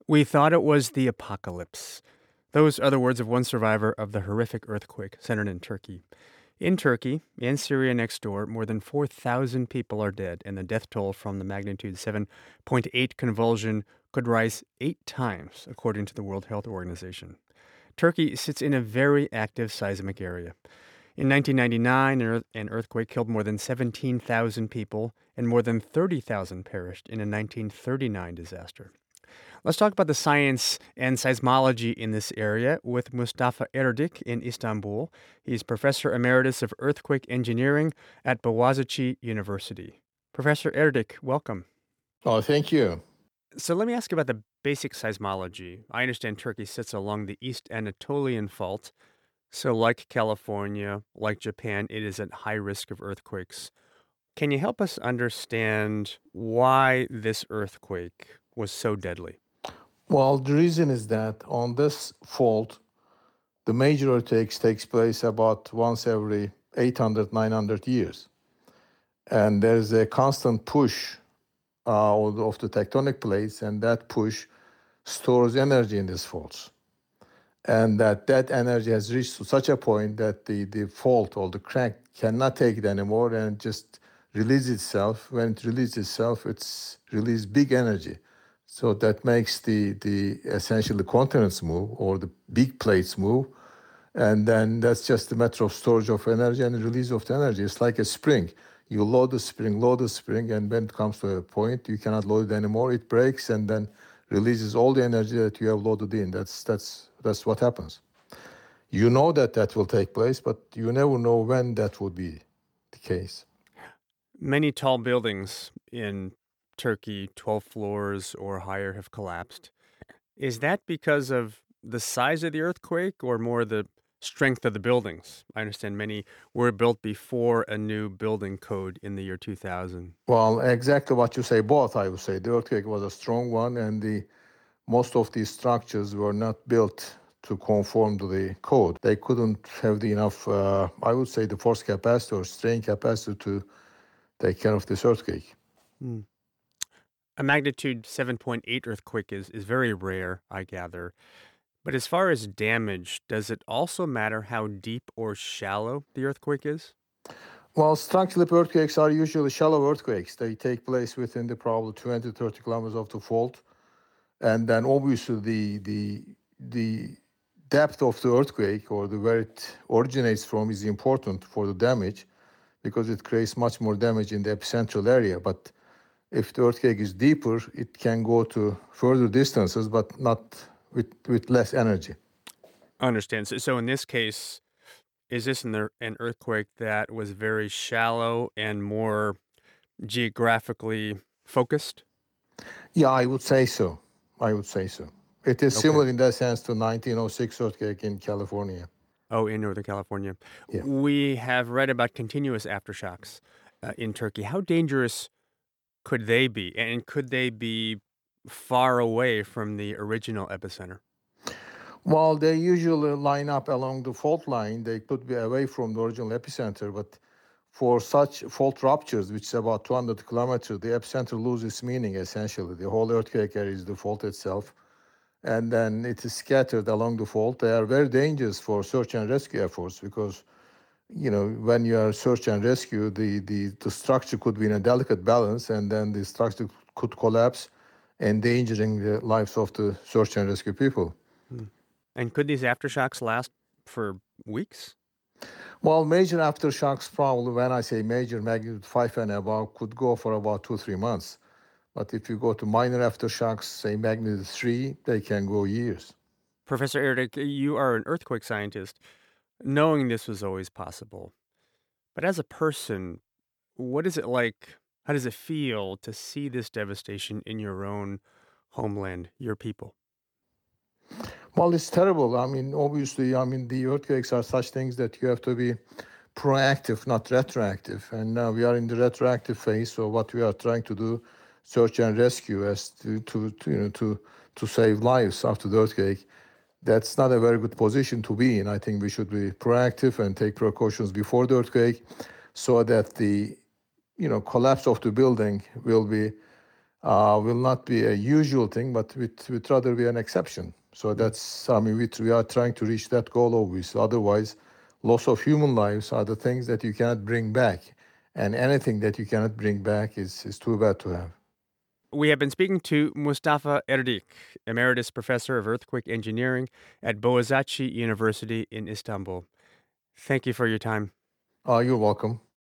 We thought it was the apocalypse. Those are the words of one survivor of the horrific earthquake centered in Turkey. In Turkey and Syria next door, more than 4,000 people are dead, and the death toll from the magnitude 7.8 convulsion could rise 8 times, according to the World Health Organization. Turkey sits in a very active seismic area. In 1999, an earthquake killed more than 17,000 people, and more than 30,000 perished in a 1939 disaster. Let's talk about the science and seismology in this area with Mustafa Erdik in Istanbul. He's professor emeritus of earthquake engineering at Boğaziçi University. Professor Erdik, welcome. Oh, thank you. So let me ask you about the basic seismology. I understand Turkey sits along the East Anatolian Fault. So, like California, like Japan, it is at high risk of earthquakes. Can you help us understand why this earthquake was so deadly? Well, the reason is that on this fault, the major earthquakes takes place about once every 800, 900 years. And there's a constant push of the tectonic plates, and that push stores energy in these faults. And that energy has reached to such a point that the fault or the crack cannot take it anymore and just release itself. When it releases itself, it's release big energy. So that makes the essentially the continents move or the big plates move. And then that's just a matter of storage of energy and release of the energy. It's like a spring. You load the spring, and when it comes to a point, you cannot load it anymore. It breaks and then releases all the energy that you have loaded in. That's what happens. You know that will take place, but you never know when that would be the case. Many tall buildings in Turkey, 12 floors or higher, have collapsed. Is that because of the size of the earthquake or more the strength of the buildings? I understand many were built before a new building code in the year 2000. Well, exactly what you say, both, I would say. The earthquake was a strong one, and the most of these structures were not built to conform to the code. They couldn't have the enough, I would say, the force capacity or strain capacity to take care of this earthquake. Hmm. A magnitude 7.8 earthquake is very rare, I gather. But as far as damage, does it also matter how deep or shallow the earthquake is? Well, structural earthquakes are usually shallow earthquakes. They take place within the probably 20 to 30 kilometers of the fault. And then obviously the depth of the earthquake or the where it originates from is important for the damage because it creates much more damage in the epicentral area. But if the earthquake is deeper, it can go to further distances, but not with less energy. I understand. So in this case, is this an earthquake that was very shallow and more geographically focused? Yeah, I would say so. I would say so. It is Okay. similar in that sense to 1906 earthquake in California. Oh, in Northern California. Yeah. We have read about continuous aftershocks in Turkey. How dangerous could they be? And could they be far away from the original epicenter? Well, they usually line up along the fault line. They could be away from the original epicenter, but for such fault ruptures, which is about 200 kilometers, the epicenter loses meaning essentially. The whole earthquake area is the fault itself, and then it is scattered along the fault. They are very dangerous for search and rescue efforts because when you are search and rescue, the structure could be in a delicate balance, and then the structure could collapse, endangering the lives of the search and rescue people. Hmm. And could these aftershocks last for weeks? Well, major aftershocks, probably when I say major magnitude 5 and above, could go for about 2, 3 months. But if you go to minor aftershocks, say magnitude 3, they can go years. Professor Erdick, you are an earthquake scientist. Knowing this was always possible, but as a person, what is it like? How does it feel to see this devastation in your own homeland, your people? Well, it's terrible. I mean, obviously, the earthquakes are such things that you have to be proactive, not retroactive. And now we are in the retroactive phase. So what we are trying to do, search and rescue, as to save lives after the earthquake. That's not a very good position to be in. I think we should be proactive and take precautions before the earthquake, so that the collapse of the building will be will not be a usual thing, but would rather be an exception. So that's, I mean, we are trying to reach that goal always. Otherwise, loss of human lives are the things that you cannot bring back. And anything that you cannot bring back is too bad to have. We have been speaking to Mustafa Erdik, Emeritus Professor of Earthquake Engineering at Boğaziçi University in Istanbul. Thank you for your time. You're welcome.